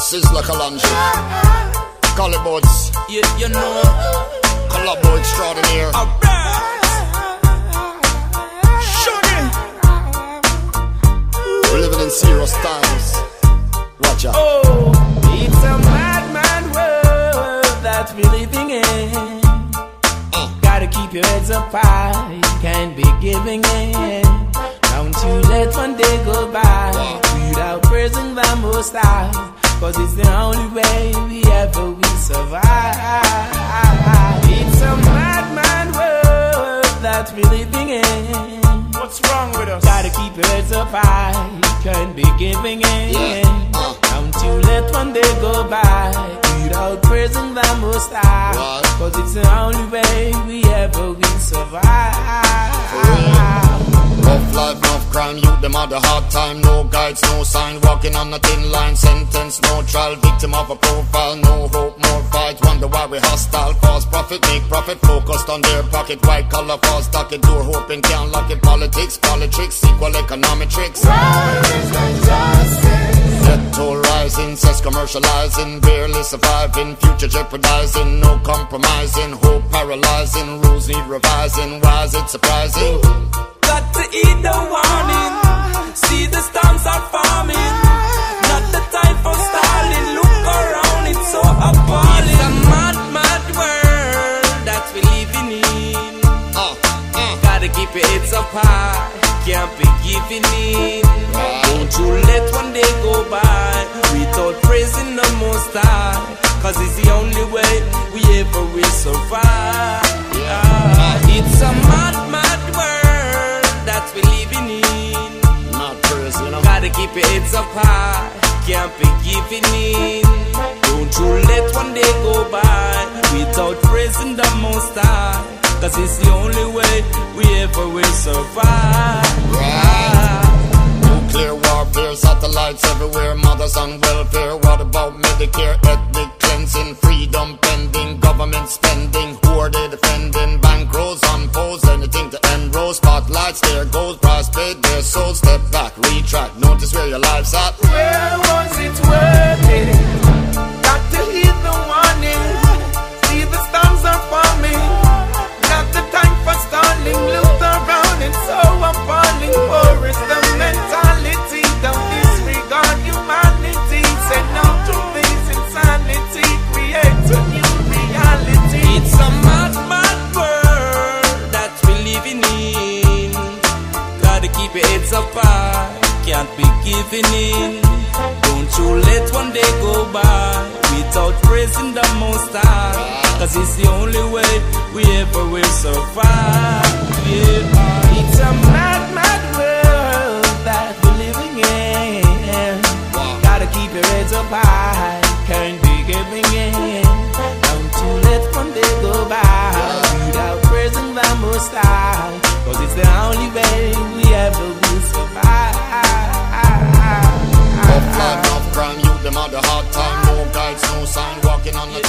Sizzler Kalanji, Collyboards, you know, Collabo extraordinaire. We're living in serious times. Watch out. Oh, it's a mad world that we're living in. Gotta keep your heads up high, you can't be giving in. Don't you let one day go by without praising the Most High, 'cause it's the only way we ever will survive. It's a mad world that we're living in. What's wrong with us? Gotta keep your heads up high, you can't be giving in. Don't you let one day go by without praising the Most High, 'cause it's the only way we ever will survive. Rough life, enough crime, youth them had a hard time. No guides, no sign, walking on a thin line. Sentence, no trial, victim of a profile. No hope, more fight, wonder why we hostile. False profit, make profit, focused on their pocket. White collar, false stocket, door hoping can't lock it. Politics, equal econometrics. Debt toll rising, cess commercializing, barely surviving, future jeopardizing, no compromising, hope paralyzing, rules need revising. Why is it surprising? Got to heed the warning, see the storms are forming. Not the time for stalling, look around, it's so appalling. It's a mad world that we living in. Gotta keep your heads up high, can't be giving in. Don't you let one day go by without praising the Most High, 'cause it's the only way we ever will survive. It's a mad world that we living in. Not praising them. Gotta keep your heads up high, can't be giving in. Don't you let one day go by without praising the Most High, 'cause it's the only way we ever will survive. Nuclear warfare, satellites everywhere, mothers on welfare. What about Medicare, ethnic cleansing, freedom pending, government spending, who are they defending? Bankrolls on poles, anything to enroll. Spotlights, there goes price paid, their souls. Step back, retract, notice where your life's at. Where was it worth it? Got to heed the warning, see the storms are forming. Not the time for stalling, look around, it's so appalling. War is the mentality, don't disregard humanity. Say no to this insanity, create a new reality. It's a mad world that we're living in. Gotta keep your heads up high, can't be giving in. Don't you let one day go by without praising the Most High, 'cause it's the only way we ever will survive. It's a mad world that we're living in. Gotta keep your heads up high, can't be giving in. Don't you let one day go by without praising the Most High, 'cause it's the only way we ever will survive. Rough life, enough crime, youth them had a hard time. No guides, no sign, walking on the